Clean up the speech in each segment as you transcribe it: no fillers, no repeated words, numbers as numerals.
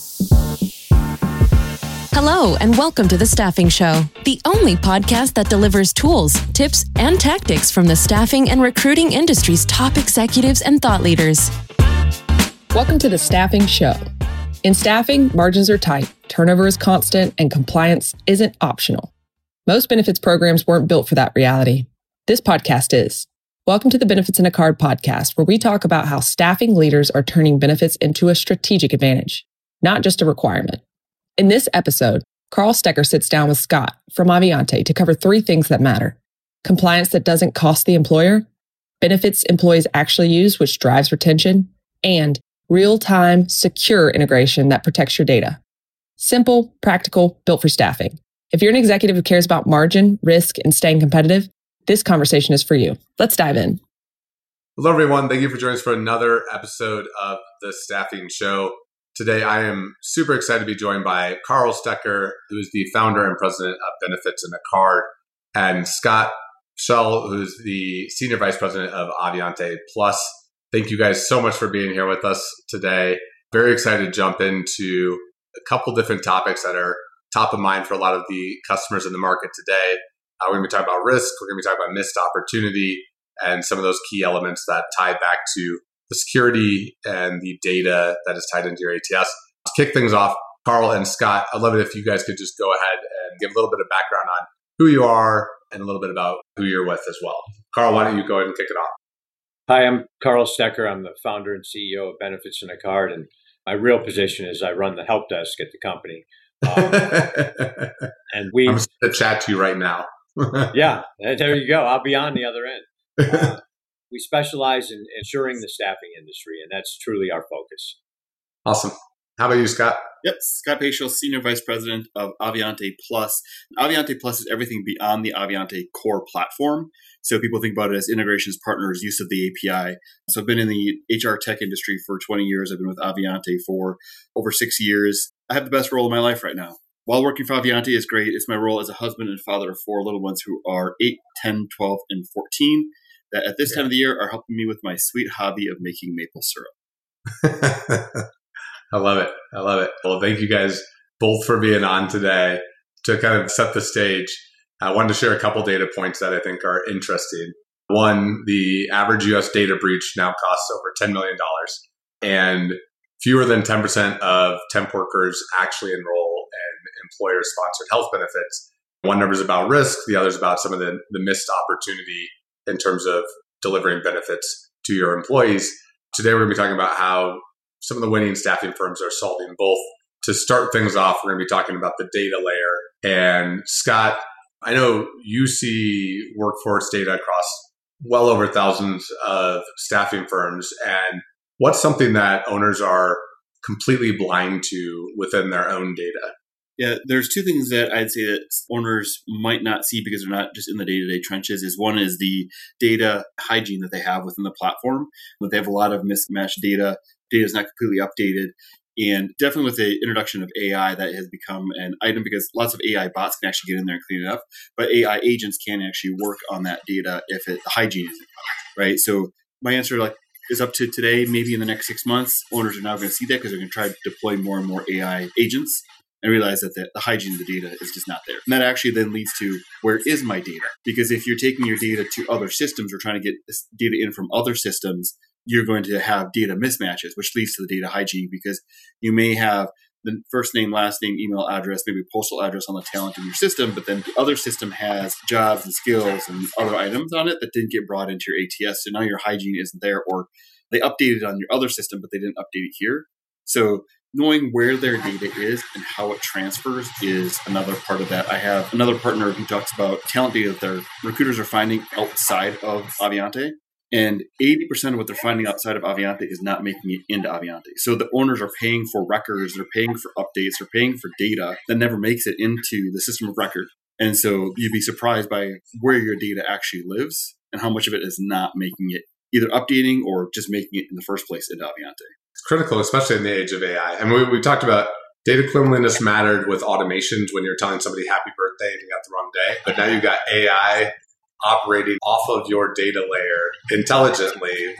Hello, and welcome to The Staffing Show, the only podcast that delivers tools, tips, and tactics from the staffing and recruiting industry's top executives and thought leaders. Welcome to The Staffing Show. In staffing, margins are tight, turnover is constant, and compliance isn't optional. Most benefits programs weren't built for that reality. This podcast is. Welcome to the Benefits in a Card podcast, where we talk about how staffing leaders are turning benefits into a strategic advantage, not just a requirement. In this episode, Carl Stecker sits down with Scott from Aviante to cover three things that matter: compliance that doesn't cost the employer, benefits employees actually use, which drives retention, and real-time, secure integration that protects your data. Simple, practical, built for staffing. If you're an executive who cares about margin, risk, and staying competitive, this conversation is for you. Let's dive in. Hello, everyone. Thank you for joining us for another episode of The Staffing Show. Today, I am super excited to be joined by Carl Stecker, who is the founder and president of Benefits in a Card, and Scott Schell, who's the senior vice president of Aviante Plus. Thank you guys so much for being here with us today. Very excited to jump into a couple different topics that are top of mind for a lot of the customers in the market today. We're going to be talking about risk. We're going to be talking about missed opportunity and some of those key elements that tie back to the security and the data that is tied into your ATS. To kick things off, Carl and Scott, I'd love it if you guys could just go ahead and give a little bit of background on who you are and a little bit about who you're with as well. Carl, why don't you go ahead and kick it off? Hi, I'm Carl Stecker. I'm the founder and CEO of Benefits in a Card, and my real position is I run the help desk at the company. And I'm going to chat to you right now. Yeah, there you go. I'll be on the other end. We specialize in ensuring the staffing industry, and that's truly our focus. Awesome. How about you, Scott? Yep, Scott Paschal, Senior Vice President of Aviante Plus. Aviante Plus is everything beyond the Aviante core platform. So people think about it as integrations, partners, use of the API. So I've been in the HR tech industry for 20 years. I've been with Aviante for over 6 years. I have the best role of my life right now. While working for Aviante is great, it's my role as a husband and father of 4 little ones who are 8, 10, 12, and 14. That at this time of the year are helping me with my sweet hobby of making maple syrup. I love it. I love it. Well, thank you guys both for being on today. To kind of set the stage, I wanted to share a couple data points that I think are interesting. One, the average U.S. data breach now costs over $10 million, and fewer than 10% of temp workers actually enroll in employer-sponsored health benefits. One number is about risk. The other is about some of the missed opportunity in terms of delivering benefits to your employees. Today, we're going to be talking about how some of the winning staffing firms are solving both. To start things off, we're going to be talking about the data layer. And Scott, I know you see workforce data across well over thousands of staffing firms. And what's something that owners are completely blind to within their own data? Yeah, there's two things that I'd say that owners might not see because they're not just in the day-to-day trenches. One is the data hygiene that they have within the platform. But they have a lot of mismatched data. Data is not completely updated. And definitely with the introduction of AI, that has become an item because lots of AI bots can actually get in there and clean it up. But AI agents can actually work on that data if the hygiene isn't right. So my answer is up to today, maybe in the next 6 months, owners are now going to see that because they're going to try to deploy more and more AI agents and realize that the hygiene of the data is just not there. And that actually then leads to, where is my data? Because if you're taking your data to other systems or trying to get this data in from other systems, you're going to have data mismatches, which leads to the data hygiene because you may have the first name, last name, email address, maybe postal address on the talent in your system, but then the other system has jobs and skills and other items on it that didn't get brought into your ATS. So now your hygiene isn't there, or they updated on your other system, but they didn't update it here. So knowing where their data is and how it transfers is another part of that. I have another partner who talks about talent data that their recruiters are finding outside of Aviante. And 80% of what they're finding outside of Aviante is not making it into Aviante. So the owners are paying for records, they're paying for updates, they're paying for data that never makes it into the system of record. And so you'd be surprised by where your data actually lives and how much of it is not making it either updating or just making it in the first place into Aviante. It's critical, especially in the age of AI. And we talked about data cleanliness mattered with automations when you're telling somebody happy birthday and you got the wrong day. But now you've got AI operating off of your data layer intelligently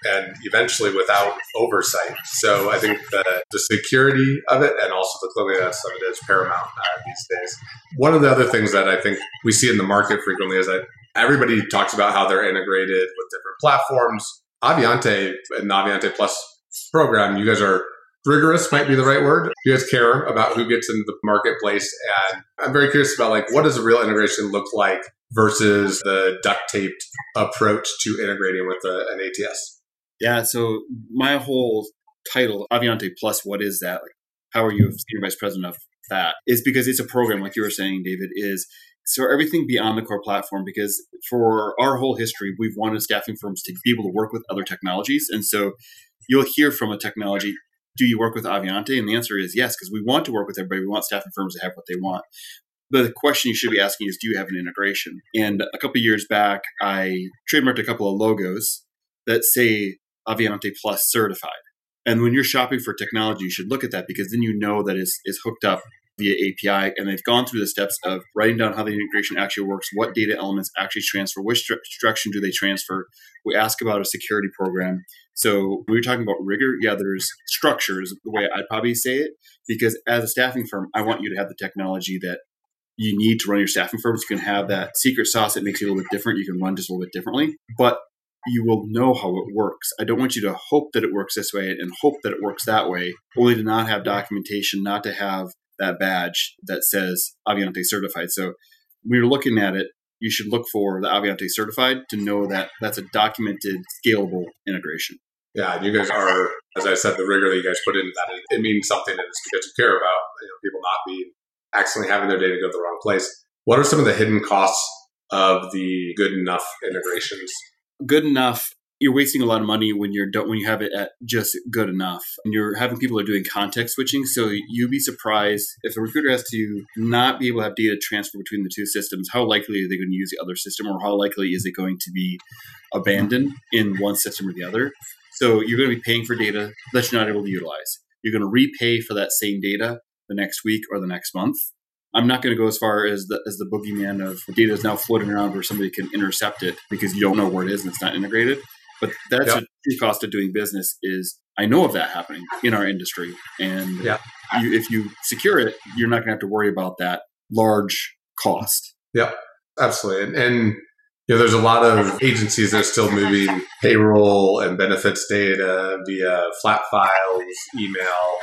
and eventually without oversight. So I think the security of it and also the cleanliness of it is paramount these days. One of the other things that I think we see in the market frequently is that everybody talks about how they're integrated with different platforms. Aviante and the Aviante Plus program, you guys are rigorous, might be the right word. You guys care about who gets into the marketplace. And I'm very curious about what does a real integration look like versus the duct taped approach to integrating with an ATS? Yeah, so my whole title, Aviante Plus, what is that? How are you Senior Vice President of that? Is because it's a program, like you were saying, David, is so everything beyond the core platform, because for our whole history, we've wanted staffing firms to be able to work with other technologies. And so you'll hear from a technology, do you work with Aviante? And the answer is yes, because we want to work with everybody. We want staffing firms to have what they want. The question you should be asking is, do you have an integration? And a couple of years back, I trademarked a couple of logos that say Aviante Plus certified. And when you're shopping for technology, you should look at that, because then you know that it's hooked up via API, and they've gone through the steps of writing down how the integration actually works, what data elements actually transfer, which direction do they transfer. We ask about a security program. So when you're talking about rigor, yeah, there's structures, the way I'd probably say it, because as a staffing firm, I want you to have the technology that you need to run your staffing firms. You can have that secret sauce that makes you a little bit different. You can run just a little bit differently, but you will know how it works. I don't want you to hope that it works this way and hope that it works that way, only to not have documentation, not to have that badge that says Aviante certified. So when you're looking at it, you should look for the Aviante certified to know that that's a documented, scalable integration. Yeah, and you guys are, as I said, the rigor that you guys put into that, it means something, and it's because you care about people not being accidentally having their data go to the wrong place. What are some of the hidden costs of the good enough integrations? Good enough, you're wasting a lot of money when you have it at just good enough. And you're having people who are doing context switching. So you'd be surprised if a recruiter has to not be able to have data transfer between the two systems, how likely are they going to use the other system, or how likely is it going to be abandoned in one system or the other? So you're going to be paying for data that you're not able to utilize. You're going to repay for that same data the next week or the next month. I'm not going to go as far as the boogeyman of data is now floating around where somebody can intercept it because you don't know where it is and it's not integrated. But that's a key cost of doing business. Is I know of that happening in our industry. And if you secure it, you're not going to have to worry about that large cost. Yeah, absolutely. And there's a lot of agencies that are still moving payroll and benefits data via flat files, email,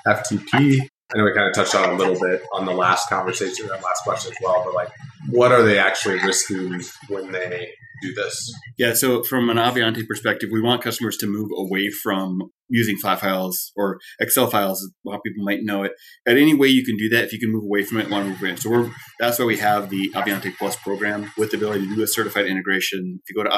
FTP. I know we kind of touched on it a little bit on the last conversation, that last question as well, but what are they actually risking when they do this? Yeah, so from an Aviante perspective, we want customers to move away from using flat files or Excel files, a lot of people might know it. At any way you can do that, if you can move away from it, want to move away. So that's why we have the Aviante Plus program with the ability to do a certified integration. If you go to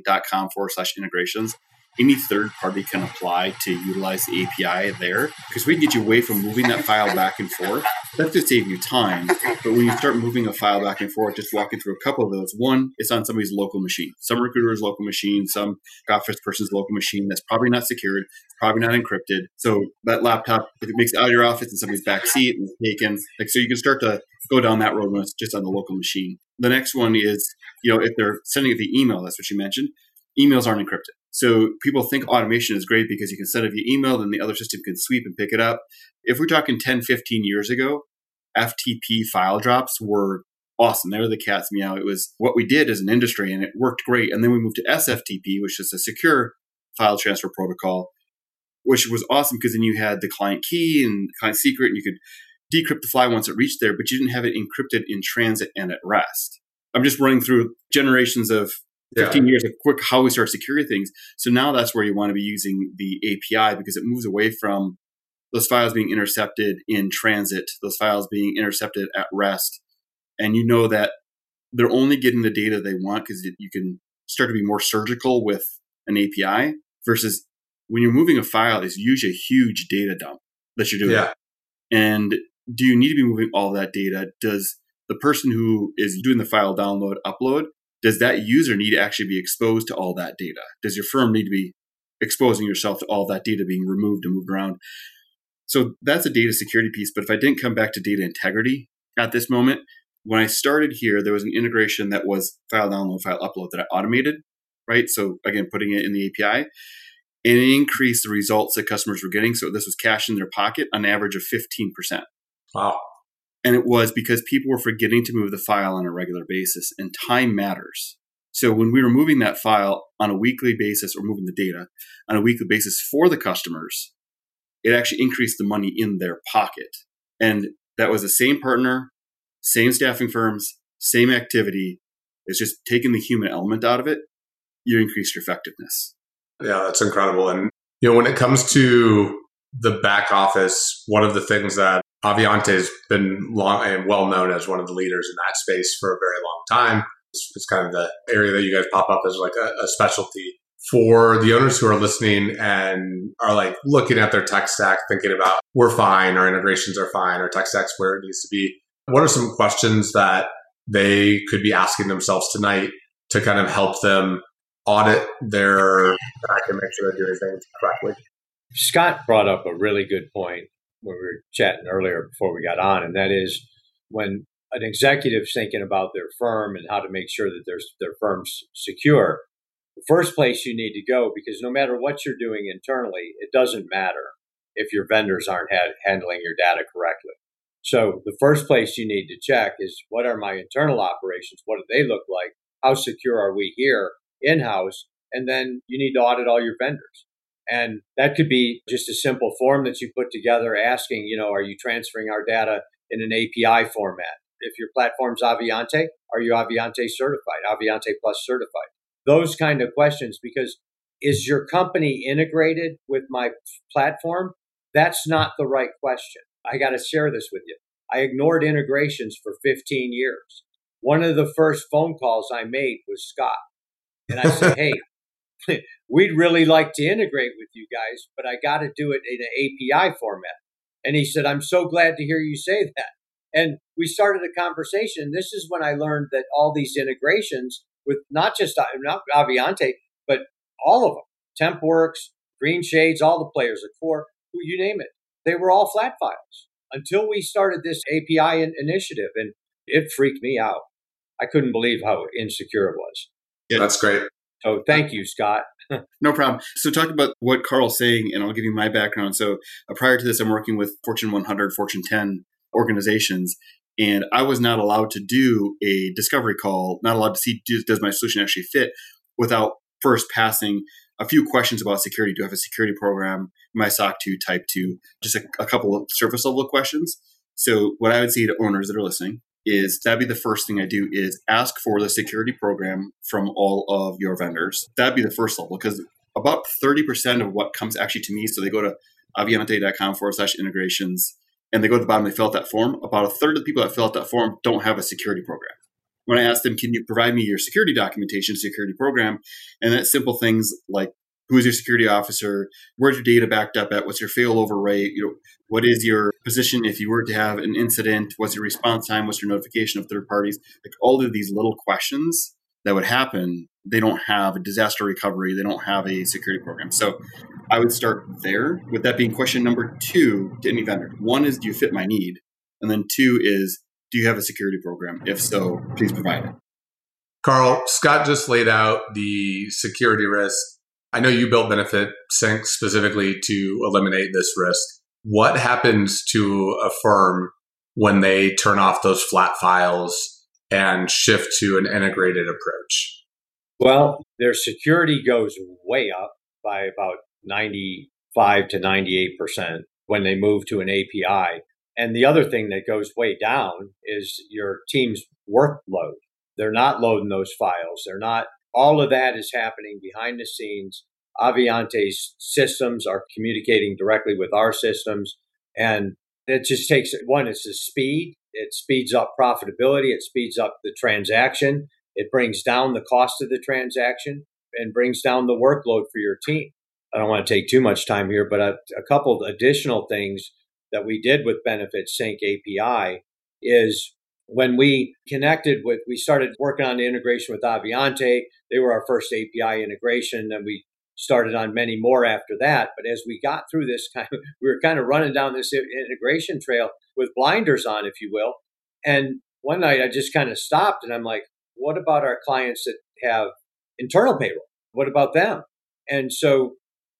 aviante.com/integrations, any third party can apply to utilize the API there, because we can get you away from moving that file back and forth. That's to save you time. But when you start moving a file back and forth, just walking through a couple of those, one, it's on somebody's local machine. Some recruiter's local machine, some office person's local machine that's probably not secured, probably not encrypted. So that laptop, if it makes it out of your office in somebody's back seat and taken, so you can start to go down that road when it's just on the local machine. The next one is, if they're sending it via email, that's what you mentioned, emails aren't encrypted. So people think automation is great because you can send it via email, then the other system can sweep and pick it up. If we're talking 10, 15 years ago, FTP file drops were awesome. They were the cat's meow. It was what we did as an industry, and it worked great. And then we moved to SFTP, which is a secure file transfer protocol, which was awesome because then you had the client key and client secret, and you could decrypt the file once it reached there, but you didn't have it encrypted in transit and at rest. I'm just running through generations of 15 years of quick how we start securing things. So now that's where you want to be using the API, because it moves away from those files being intercepted in transit, those files being intercepted at rest. And you know that they're only getting the data they want because you can start to be more surgical with an API versus when you're moving a file, it's usually a huge data dump that you're doing. Yeah. And do you need to be moving all that data? Does the person who is doing the file download, upload, does that user need to actually be exposed to all that data? Does your firm need to be exposing yourself to all that data being removed and moved around? So that's a data security piece. But if I didn't come back to data integrity at this moment, when I started here, there was an integration that was file download, file upload that I automated, right? So again, putting it in the API. and it increased the results that customers were getting. So this was cash in their pocket on average of 15%. Wow. And it was because people were forgetting to move the file on a regular basis, and time matters. So when we were moving that file on a weekly basis, or moving the data on a weekly basis for the customers, it actually increased the money in their pocket. And that was the same partner, same staffing firms, same activity. It's just taking the human element out of it, you increase your effectiveness. Yeah, that's incredible. And when it comes to the back office, one of the things that Aviante has been long and well known as one of the leaders in that space for a very long time. It's kind of the area that you guys pop up as like a specialty. For the owners who are listening and are like looking at their tech stack, thinking about we're fine, our integrations are fine, our tech stack's where it needs to be. What are some questions that they could be asking themselves tonight to kind of help them audit their stack and make sure they're doing things correctly? Scott brought up a really good point when we were chatting earlier before we got on, and that is when an executive's thinking about their firm and how to make sure that their firm's secure, the first place you need to go, because no matter what you're doing internally, it doesn't matter if your vendors aren't handling your data correctly. So the first place you need to check is, what are my internal operations? What do they look like? How secure are we here in-house? And then you need to audit all your vendors. And that could be just a simple form that you put together asking, are you transferring our data in an API format? If your platform's Aviante, are you Aviante certified, Aviante Plus certified? Those kind of questions, because is your company integrated with my platform? That's not the right question. I got to share this with you. I ignored integrations for 15 years. One of the first phone calls I made was Scott. And I said, hey, we'd really like to integrate with you guys, but I got to do it in an API format. And he said, I'm so glad to hear you say that. And we started a conversation. This is when I learned that all these integrations with not Aviante, but all of them, TempWorks, Green Shades, all the players, Accor, you name it, they were all flat files until we started this API initiative. And it freaked me out. I couldn't believe how insecure it was. Yeah, that's great. So thank you, Scott. No problem. So talk about what Carl's saying, and I'll give you my background. So prior to this, I'm working with Fortune 100, Fortune 10 organizations, and I was not allowed to do a discovery call, not allowed to see, does my solution actually fit, without first passing a few questions about security. Do I have a security program? Am I SOC 2, Type 2? Just a couple of surface level questions. So what I would say to owners that are listening is that'd be the first thing I do is ask for the security program from all of your vendors. That'd be the first level, because about 30% of what comes actually to me, so they go to aviante.com/integrations, and they go to the bottom, they fill out that form. About a third of the people that fill out that form don't have a security program. When I ask them, can you provide me your security documentation, security program? And that's simple things like, who's your security officer? Where's your data backed up at? What's your failover rate? What is your position if you were to have an incident? What's your response time? What's your notification of third parties? Like all of these little questions that would happen, they don't have a disaster recovery. They don't have a security program. So I would start there. With that being question number 2 to any vendor. 1 is, do you fit my need? And then 2 is, do you have a security program? If so, please provide it. Carl, Scott just laid out the security risk. I know you built Benefit Sync specifically to eliminate this risk. What happens to a firm when they turn off those flat files and shift to an integrated approach? Well, their security goes way up by about 95 to 98% when they move to an API. And the other thing that goes way down is your team's workload. They're not loading those files. All of that is happening behind the scenes. Aviante's systems are communicating directly with our systems. And it just takes, one, it's the speed. It speeds up profitability. It speeds up the transaction. It brings down the cost of the transaction and brings down the workload for your team. I don't want to take too much time here, but a couple of additional things that we did with Benefit Sync API is when we started working on the integration with Aviante. They were our first API integration, and we started on many more after that. But as we got through this we were kind of running down this integration trail with blinders on, if you will. And one night I just kind of stopped and I'm like, what about our clients that have internal payroll? What about them? And so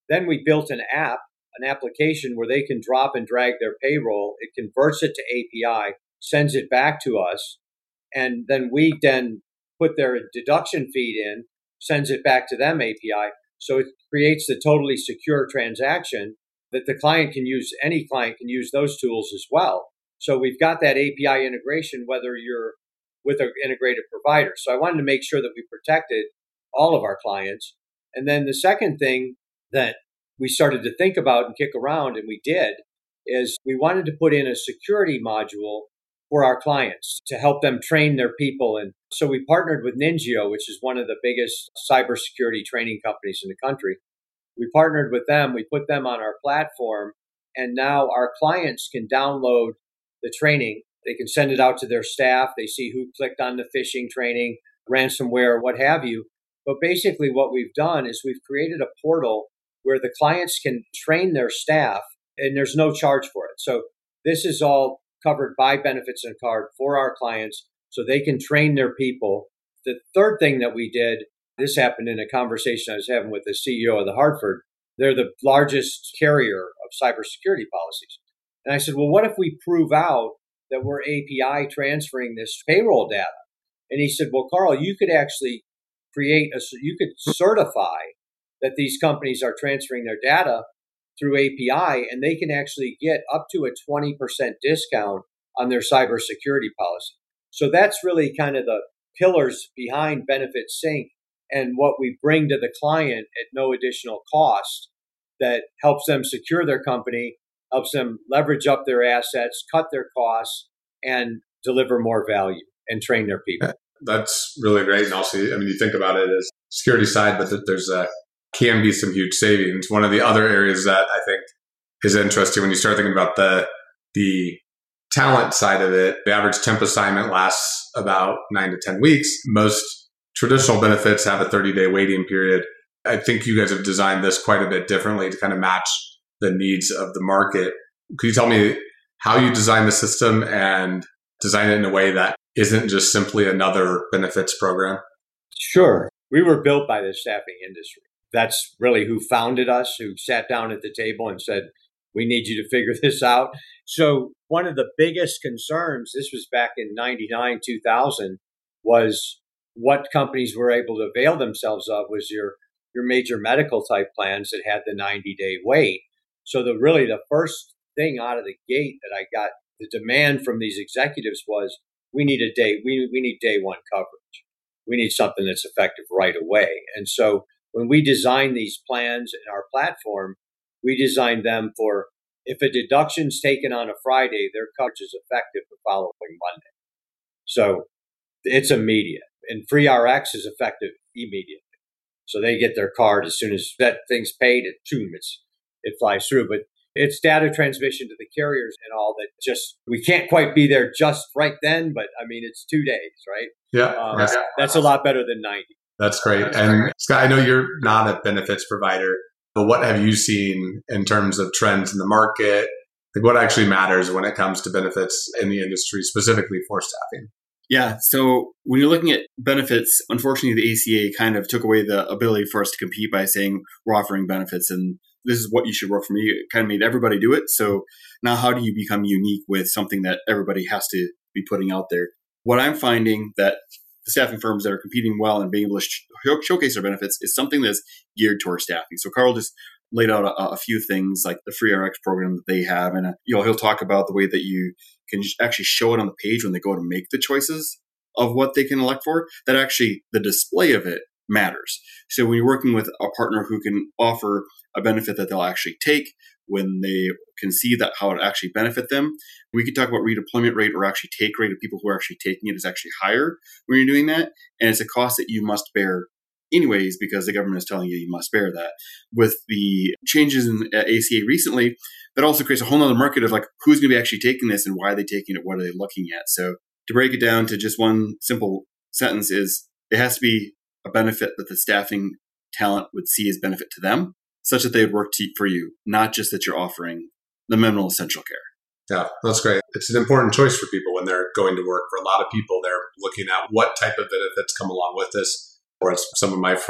Then we built an application where they can drop and drag their payroll. It converts it to API, sends it back to us, and then we put their deduction feed in, sends it back to them API. So it creates the totally secure transaction that the client can use. Any client can use those tools as well. So we've got that API integration, whether you're with an integrated provider. So I wanted to make sure that we protected all of our clients. And then the second thing that we started to think about and kick around, and we did, is we wanted to put in a security module for our clients to help them train their people. And so we partnered with Ningio, which is one of the biggest cybersecurity training companies in the country. We partnered with them, we put them on our platform, and now our clients can download the training. They can send it out to their staff. They see who clicked on the phishing training, ransomware, what have you. But basically what we've done is we've created a portal where the clients can train their staff and there's no charge for it. So this is all covered by Benefits and Card for our clients so they can train their people. The third thing that we did, this happened in a conversation I was having with the CEO of the Hartford. They're the largest carrier of cybersecurity policies. And I said, well, what if we prove out that we're API transferring this payroll data? And he said, well, Carl, you could actually you could certify that these companies are transferring their data through API, and they can actually get up to a 20% discount on their cybersecurity policy. So that's really kind of the pillars behind Benefit Sync and what we bring to the client at no additional cost that helps them secure their company, helps them leverage up their assets, cut their costs, and deliver more value and train their people. That's really great. And also, I mean, you think about it as security side, but that there's can be some huge savings. One of the other areas that I think is interesting when you start thinking about the talent side of it, the average temp assignment lasts about 9 to 10 weeks. Most traditional benefits have a 30-day waiting period. I think you guys have designed this quite a bit differently to kind of match the needs of the market. Could you tell me how you design the system and design it in a way that isn't just simply another benefits program? Sure. We were built by the staffing industry. That's really who founded us, who sat down at the table and said, we need you to figure this out. So one of the biggest concerns, this was back in 99, 2000, was what companies were able to avail themselves of was your major medical type plans that had the 90-day wait. So the first thing out of the gate that I got, the demand from these executives was, we need day one coverage. We need something that's effective right away. And so when we design these plans in our platform, we design them for if a deduction's taken on a Friday, their coverage is effective the following Monday. So it's immediate. And FreeRx is effective immediately. So they get their card as soon as that thing's paid, it flies through. But it's data transmission to the carriers and all that. Just we can't quite be there just right then, but I mean, it's 2 days, right? Yeah. That's a lot better than 90. That's great. And Scott, I know you're not a benefits provider, but what have you seen in terms of trends in the market? Like what actually matters when it comes to benefits in the industry, specifically for staffing? Yeah. So when you're looking at benefits, unfortunately, the ACA kind of took away the ability for us to compete by saying we're offering benefits and this is what you should work for me. It kind of made everybody do it. So now how do you become unique with something that everybody has to be putting out there? What I'm finding that the staffing firms that are competing well and being able to showcase their benefits is something that's geared towards staffing. So Carl just laid out a few things like the FreeRx program that they have. And he'll talk about the way that you can actually show it on the page when they go to make the choices of what they can elect for, that actually the display of it matters. So when you're working with a partner who can offer a benefit that they'll actually take, when they can see that how it actually benefit them, we could talk about redeployment rate or actually take rate of people who are actually taking it is actually higher when you're doing that. And it's a cost that you must bear anyways, because the government is telling you must bear that. With the changes in ACA recently, that also creates a whole other market of like, who's going to be actually taking this and why are they taking it? What are they looking at? So to break it down to just one simple sentence is it has to be a benefit that the staffing talent would see as benefit to them, such that they would work for you, not just that you're offering the minimal essential care. Yeah, that's great. It's an important choice for people when they're going to work. For a lot of people, they're looking at what type of benefits come along with this. Or as some of my friends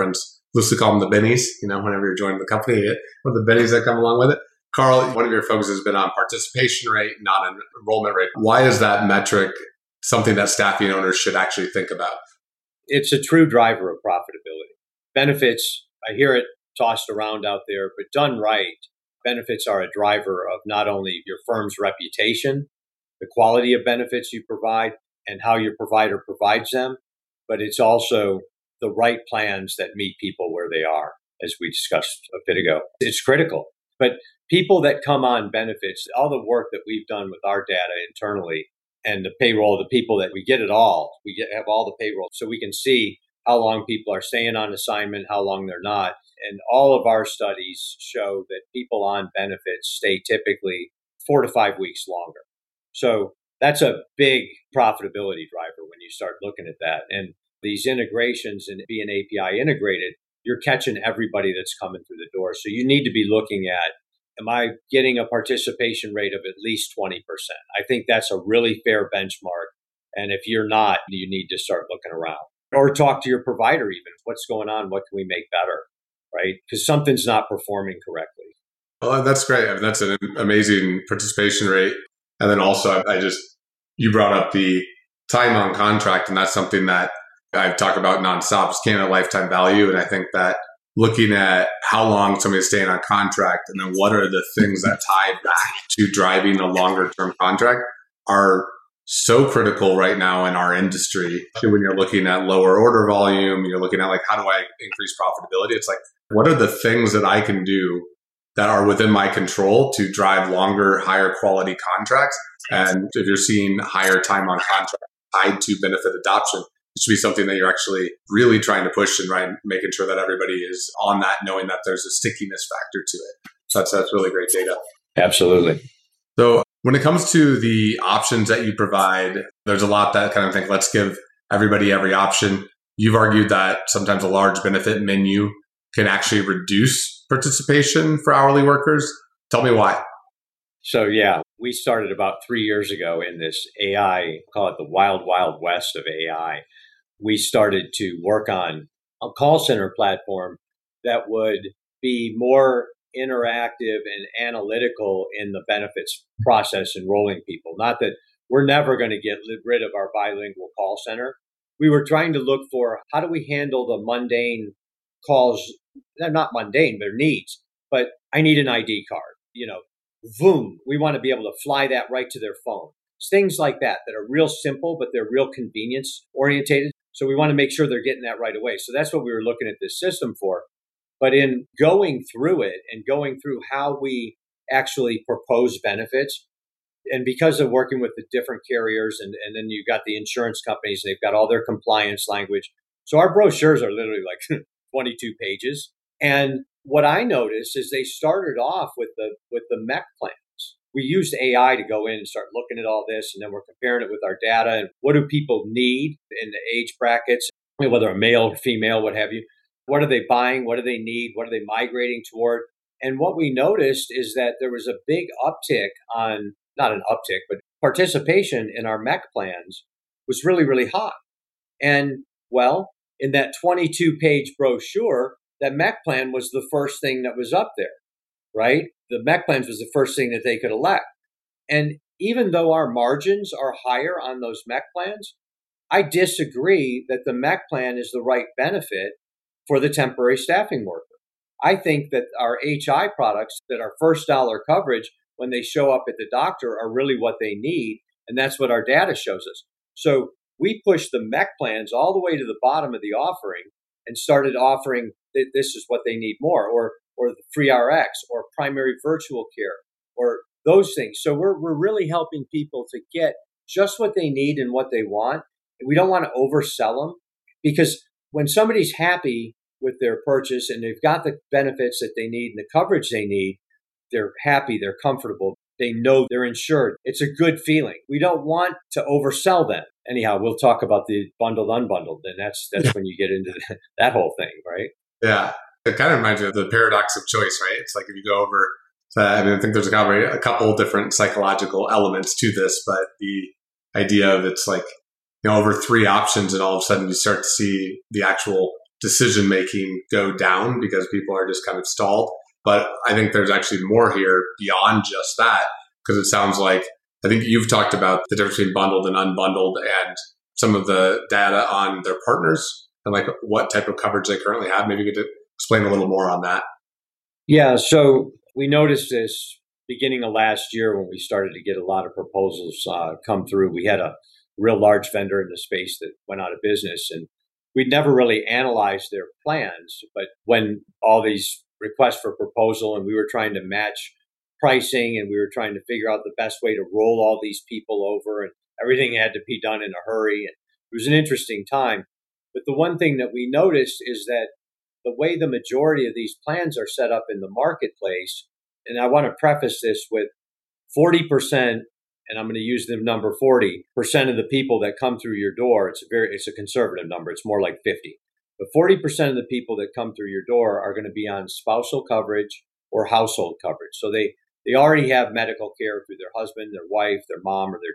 loosely call them the bennies, whenever you're joining the company, or the bennies that come along with it. Carl, one of your focuses has been on participation rate, not on enrollment rate. Why is that metric something that staffing owners should actually think about? It's a true driver of profitability. Benefits, I hear it tossed around out there, but done right, benefits are a driver of not only your firm's reputation, the quality of benefits you provide, and how your provider provides them, but it's also the right plans that meet people where they are, as we discussed a bit ago. It's critical. But people that come on benefits, all the work that we've done with our data internally and the payroll, the people that we get it all, have all the payroll, so we can see how long people are staying on assignment, how long they're not. And all of our studies show that people on benefits stay typically 4 to 5 weeks longer. So that's a big profitability driver when you start looking at that. And these integrations and being API integrated, you're catching everybody that's coming through the door. So you need to be looking at, am I getting a participation rate of at least 20%? I think that's a really fair benchmark. And if you're not, you need to start looking around or talk to your provider even. What's going on? What can we make better? Right? Because something's not performing correctly. Well, that's great. I mean, that's an amazing participation rate. And then also, you brought up the time on contract, and that's something that I've talked about nonstop. It's Canada lifetime value. And I think that looking at how long somebody's staying on contract and then what are the things that tie back to driving a longer term contract are so critical right now in our industry. When you're looking at lower order volume, you're looking at like, how do I increase profitability? It's like, what are the things that I can do that are within my control to drive longer, higher quality contracts? And if you're seeing higher time on contract tied to benefit adoption, it should be something that you're actually really trying to push and right, making sure that everybody is on that, knowing that there's a stickiness factor to it. That's really great data. Absolutely. So when it comes to the options that you provide, there's a lot that kind of think, let's give everybody every option. You've argued that sometimes a large benefit menu can actually reduce participation for hourly workers. Tell me why. So yeah, we started about 3 years ago in this AI, call it the wild, wild west of AI. We started to work on a call center platform that would be more interactive and analytical in the benefits process enrolling people. Not that we're never going to get rid of our bilingual call center. We were trying to look for how do we handle the mundane calls. They're not mundane, they're needs, but I need an ID card, Voom. We want to be able to fly that right to their phone. It's things like that are real simple, but they're real convenience orientated. So we want to make sure they're getting that right away. So that's what we were looking at this system for. But in going through it and going through how we actually propose benefits, and because of working with the different carriers, and then you've got the insurance companies, they've got all their compliance language. So our brochures are literally like 22 pages. And what I noticed is they started off with the MEC plans. We used AI to go in and start looking at all this, and then we're comparing it with our data and what do people need in the age brackets, whether a male or female, what have you. What are they buying? What do they need? What are they migrating toward? And what we noticed is that there was a big uptick on, not an uptick, but participation in our MEC plans was really, really high. And well, in that 22-page brochure, that MEC plan was the first thing that was up there, right? The MEC plans was the first thing that they could elect. And even though our margins are higher on those MEC plans, I disagree that the MEC plan is the right benefit for the temporary staffing worker. I think that our HI products that are first dollar coverage when they show up at the doctor are really what they need. And that's what our data shows us. So we pushed the MEC plans all the way to the bottom of the offering and started offering that this is what they need more, or the free RX, or primary virtual care, or those things. So we're really helping people to get just what they need and what they want. We don't want to oversell them, because when somebody's happy with their purchase and they've got the benefits that they need and the coverage they need, they're happy, they're comfortable, they know they're insured. It's a good feeling. We don't want to oversell them. Anyhow, we'll talk about the bundled, unbundled, and that's when you get into that whole thing, right? Yeah. It kind of reminds me of the paradox of choice, right? It's like if you go over, I think there's a couple different psychological elements to this, but the idea of it's like, over 3 options and all of a sudden you start to see the actual decision making go down because people are just kind of stalled. But I think there's actually more here beyond just that, because it sounds like, I think you've talked about the difference between bundled and unbundled and some of the data on their partners and like what type of coverage they currently have. Maybe you could explain a little more on that. Yeah, so we noticed this beginning of last year when we started to get a lot of proposals come through. We had a real large vendor in the space that went out of business, and we'd never really analyzed their plans. But when all these requests for proposal and we were trying to match pricing and we were trying to figure out the best way to roll all these people over, and everything had to be done in a hurry. And it was an interesting time. But the one thing that we noticed is that the way the majority of these plans are set up in the marketplace, and I want to preface this with 40%, and I'm going to use the number 40% of the people that come through your door, it's a conservative number, it's more like 50. But 40% of the people that come through your door are going to be on spousal coverage or household coverage. So they already have medical care through their husband, their wife, their mom, or their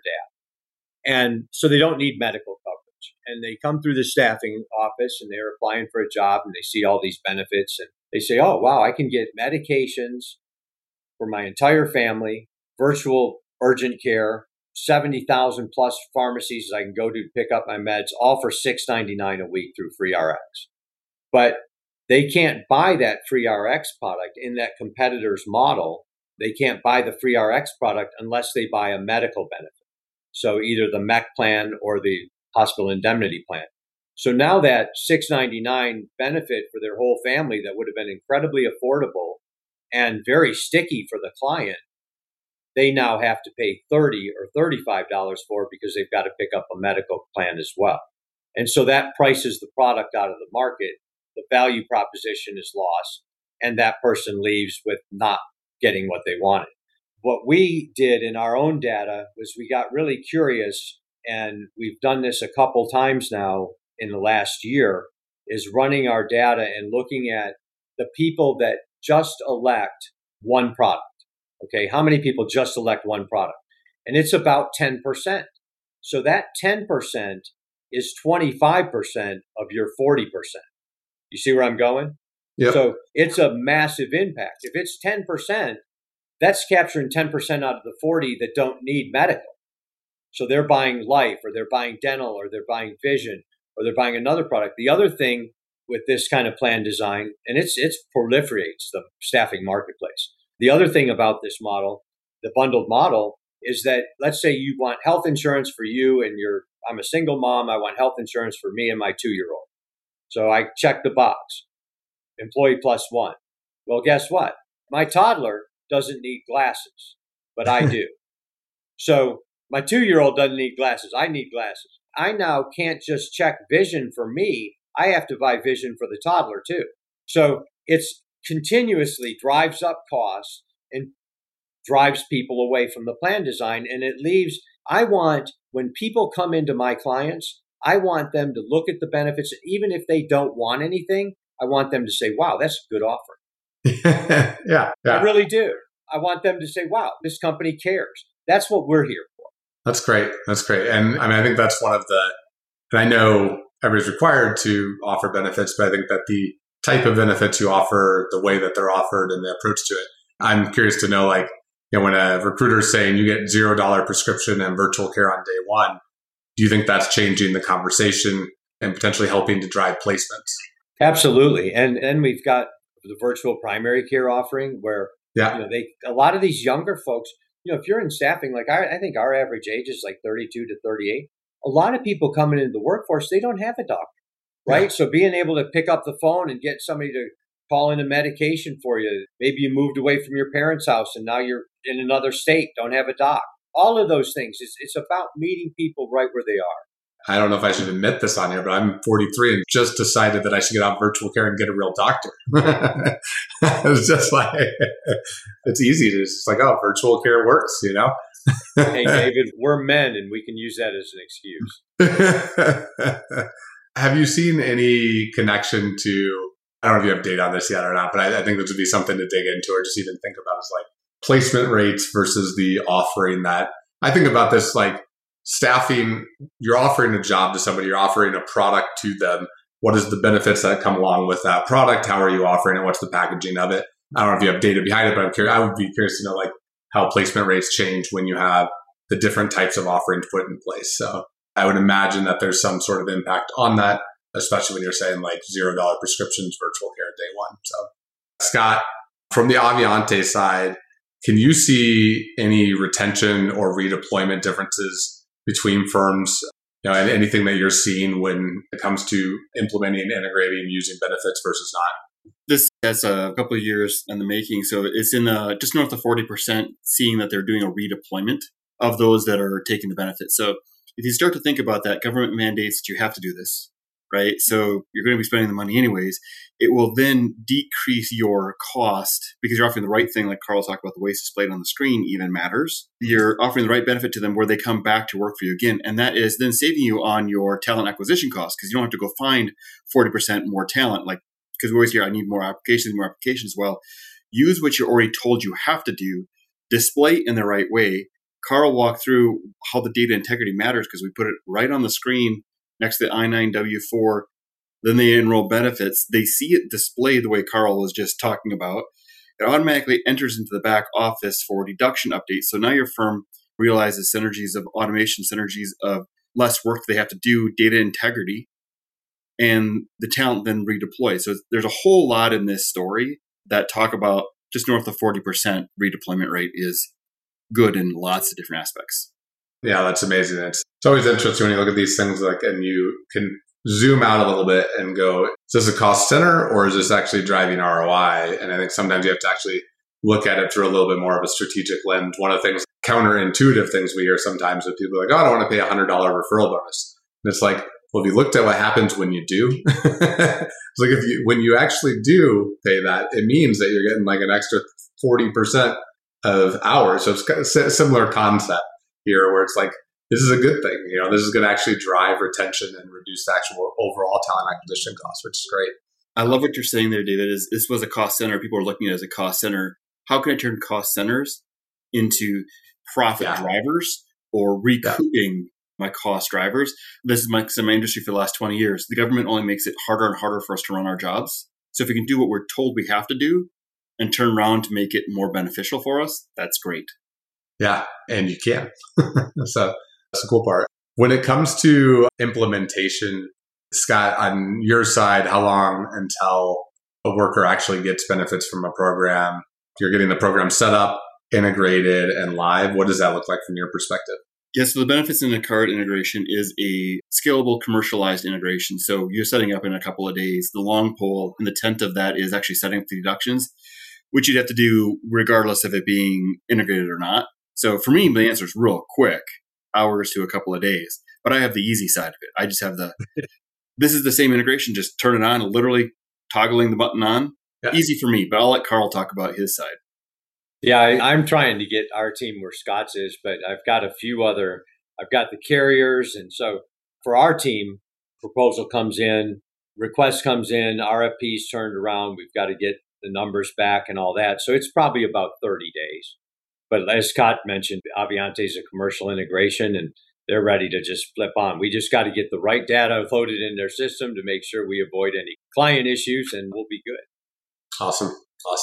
dad. And so they don't need medical coverage. And they come through the staffing office and they're applying for a job and they see all these benefits and they say, oh, wow, I can get medications for my entire family, virtual urgent care, 70,000 plus pharmacies I can go to pick up my meds, all for $6.99 a week through FreeRx. But they can't buy that FreeRx product in that competitor's model. They can't buy the FreeRx product unless they buy a medical benefit. So either the MEC plan or the hospital indemnity plan. So now that $6.99 benefit for their whole family that would have been incredibly affordable and very sticky for the client, they now have to pay $30 or $35 for because they've got to pick up a medical plan as well. And so that prices the product out of the market. The value proposition is lost, and that person leaves with not getting what they wanted. What we did in our own data was we got really curious, and we've done this a couple times now in the last year, is running our data and looking at the people that just elect one product. Okay, how many people just elect one product? And it's about 10%. So that 10% is 25% of your 40%. You see where I'm going? Yep. So it's a massive impact. If it's 10%, that's capturing 10% out of the 40 that don't need medical. So they're buying life, or they're buying dental, or they're buying vision, or they're buying another product. The other thing with this kind of plan design, and it proliferates the staffing marketplace. The other thing about this model, the bundled model, is that let's say you want health insurance for you and I'm a single mom. I want health insurance for me and my 2-year-old. So I check the box, employee plus one. Well, guess what? My toddler doesn't need glasses, but I do. So my 2-year-old doesn't need glasses. I need glasses. I now can't just check vision for me. I have to buy vision for the toddler too. So it's continuously drives up costs and drives people away from the plan design. And it leaves, when people come into my clients, I want them to look at the benefits. Even if they don't want anything, I want them to say, wow, that's a good offer. Yeah. I really do. I want them to say, wow, this company cares. That's what we're here for. That's great. And I mean, I think that's one of and I know everybody's required to offer benefits, but I think that the type of benefits you offer, the way that they're offered and the approach to it, I'm curious to know, when a recruiter is saying you get $0 prescription and virtual care on day one, do you think that's changing the conversation and potentially helping to drive placements? Absolutely. And then we've got the virtual primary care offering where a lot of these younger folks, if you're in staffing, I think our average age is 32 to 38. A lot of people coming into the workforce, they don't have a doctor, right? Yeah. So being able to pick up the phone and get somebody to call in a medication for you. Maybe you moved away from your parents' house and now you're in another state, don't have a doc. All of those things. It's about meeting people right where they are. I don't know if I should admit this on here, but I'm 43 and just decided that I should get out virtual care and get a real doctor. It's just it's easy to just virtual care works, Hey, David, we're men and we can use that as an excuse. Have you seen any connection to, I don't know if you have data on this yet or not, but I think this would be something to dig into or just even think about is placement rates versus the offering that I think about this staffing, you're offering a job to somebody, you're offering a product to them. what is the benefits that come along with that product? How are you offering it? What's the packaging of it? I don't know if you have data behind it, but I would be curious to know like how placement rates change when you have the different types of offerings put in place. So I would imagine that there's some sort of impact on that, especially when you're saying like $0 prescriptions, virtual care day one. So Scott, from the Aviante side, can you see any retention or redeployment differences between firms? And anything that you're seeing when it comes to implementing, integrating, using benefits versus not? This has a couple of years in the making. So it's in just north of 40%, seeing that they're doing a redeployment of those that are taking the benefits. So if you start to think about that, government mandates that you have to do this, right? So you're going to be spending the money anyways. It will then decrease your cost because you're offering the right thing, like Carl talked about, the waste displayed on the screen even matters. You're offering the right benefit to them where they come back to work for you again. And that is then saving you on your talent acquisition costs because you don't have to go find 40% more talent. Like, because we always hear, I need more applications. Well, use what you're already told you have to do, display in the right way. Carl walked through how the data integrity matters because we put it right on the screen next to the I-9W4. Then they enroll benefits. They see it displayed the way Carl was just talking about. It automatically enters into the back office for deduction updates. So now your firm realizes synergies of automation, synergies of less work they have to do, data integrity, and the talent then redeploys. So there's a whole lot in this story that talk about just north of 40% redeployment rate is good in lots of different aspects. Yeah, that's amazing. It's always interesting when you look at these things and you can zoom out a little bit and go, is this a cost center or is this actually driving ROI? And I think sometimes you have to actually look at it through a little bit more of a strategic lens. One of the things, counterintuitive things we hear sometimes with people like, oh, I don't want to pay $100 referral bonus. And it's like, well, if you looked at what happens when you do, it's like when you actually do pay that, it means that you're getting like an extra 40% of hours. So it's kind of a similar concept here where it's like, this is a good thing. This is going to actually drive retention and reduce the actual overall talent acquisition cost, which is great. I love what you're saying there, David. Is this was a cost center. People are looking at it as a cost center. How can I turn cost centers into profit drivers or recouping my cost drivers? This is my industry for the last 20 years. The government only makes it harder and harder for us to run our jobs. So if we can do what we're told we have to do and turn around to make it more beneficial for us, that's great. Yeah, and you can. So that's the cool part. When it comes to implementation, Scott, on your side, how long until a worker actually gets benefits from a program? You're getting the program set up, integrated, and live. What does that look like from your perspective? Yeah, so the benefits in the card integration is a scalable, commercialized integration. So you're setting up in a couple of days. The long pole and the tent of that is actually setting up the deductions, which you'd have to do regardless of it being integrated or not. So for me, the answer is real quick, hours to a couple of days. But I have the easy side of it. I just have this is the same integration, just turn it on, literally toggling the button on. Yeah. Easy for me, but I'll let Carl talk about his side. Yeah, I'm trying to get our team where Scott's is, but I've got I've got the carriers. And so for our team, proposal comes in, request comes in, RFPs turned around. We've got to get the numbers back and all that. So it's probably about 30 days. But as Scott mentioned, Aviante is a commercial integration and they're ready to just flip on. We just got to get the right data loaded in their system to make sure we avoid any client issues and we'll be good. Awesome.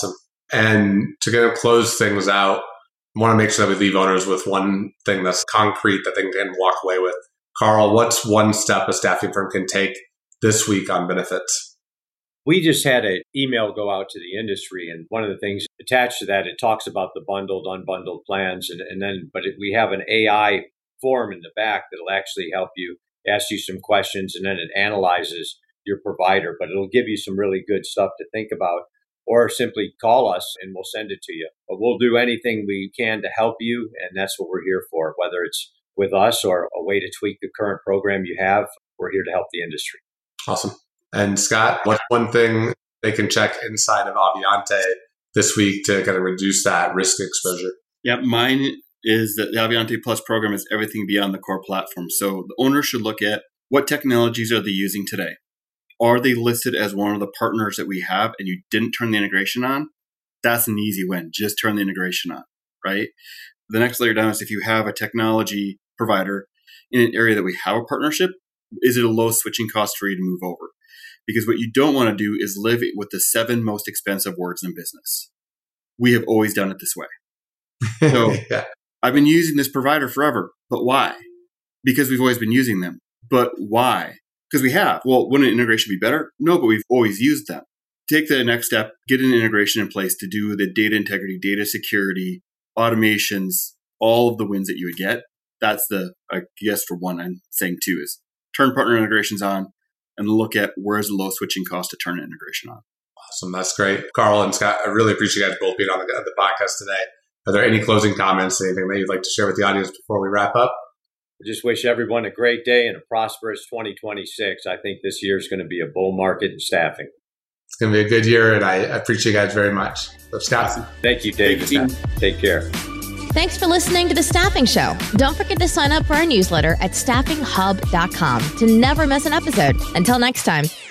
And to kind of close things out, I want to make sure that we leave owners with one thing that's concrete that they can walk away with. Carl, what's one step a staffing firm can take this week on benefits? We just had an email go out to the industry, and one of the things attached to that, it talks about the bundled, unbundled plans, we have an AI form in the back that'll actually help you, ask you some questions, and then it analyzes your provider, but it'll give you some really good stuff to think about, or simply call us and we'll send it to you. But we'll do anything we can to help you, and that's what we're here for, whether it's with us or a way to tweak the current program you have. We're here to help the industry. Awesome. And Scott, what's one thing they can check inside of Aviante this week to kind of reduce that risk exposure? Yeah, mine is that the Aviante Plus program is everything beyond the core platform. So the owner should look at what technologies are they using today. Are they listed as one of the partners that we have and you didn't turn the integration on? That's an easy win. Just turn the integration on, right? The next layer down is if you have a technology provider in an area that we have a partnership, is it a low switching cost for you to move over? because what you don't want to do is live with the 7 most expensive words in business. We have always done it this way. So yeah. I've been using this provider forever, but why? Because we've always been using them. But why? Because we have. Well, wouldn't an integration be better? No, but we've always used them. Take the next step, get an integration in place to do the data integrity, data security, automations, all of the wins that you would get. That's I guess for one, I'm saying too, is turn partner integrations on and look at where's the low switching cost to turn an integration on. Awesome. That's great. Carl and Scott, I really appreciate you guys both being on the podcast today. Are there any closing comments, anything that you'd like to share with the audience before we wrap up? I just wish everyone a great day and a prosperous 2026. I think this year is going to be a bull market in staffing. It's going to be a good year, and I appreciate you guys very much. So, Scott. Thank you, Dave. Take care. Thanks for listening to The Staffing Show. Don't forget to sign up for our newsletter at staffinghub.com to never miss an episode. Until next time.